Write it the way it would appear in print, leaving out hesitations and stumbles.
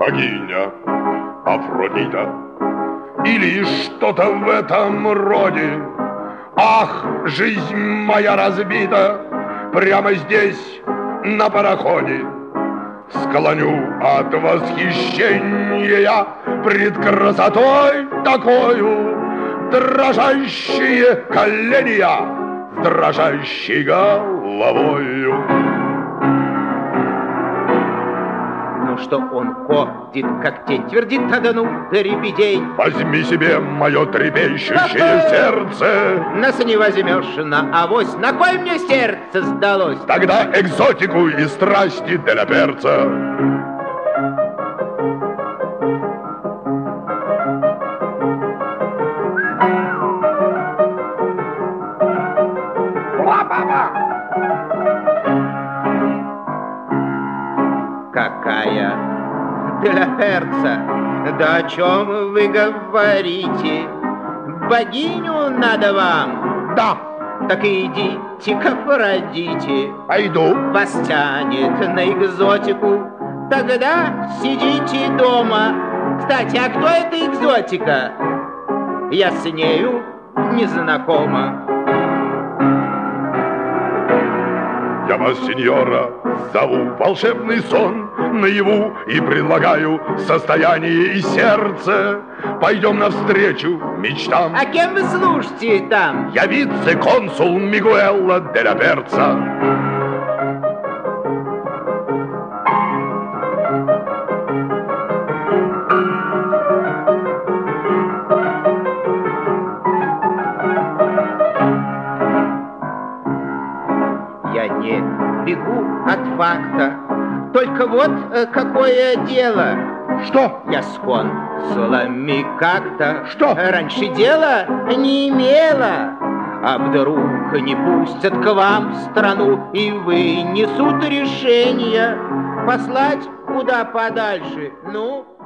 богиня Афродита или что-то в этом роде. Ах, жизнь моя разбита прямо здесь, на пароходе. Склоню от восхищения пред красотой такою дрожащие колени я с дрожащей головою. Ну что он ходит, как тень, твердит, да ну, дребедей. Возьми себе мое трепещущее сердце. Нас не возьмешь на авось, на кой мне сердце сдалось? Тогда экзотику и страсти для перца. Какая для перца? Да о чем вы говорите? Богиню надо вам? Да. Так идите-ка породите. Пойду. Вас тянет на экзотику. Тогда сидите дома. Кстати, а кто эта экзотика? Я с нею не знакома. Я вас, сеньора, зову в волшебный сон наяву и предлагаю состояние и сердце. Пойдем навстречу мечтам. А кем вы служите там? Я вице-консул Мигуэлла де ла Перца. Я не бегу от факта, только вот какое дело. Что? Я с консулами как-то Что? раньше дела не имела. А вдруг не пустят к вам в страну и вынесут решение послать куда подальше? Ну...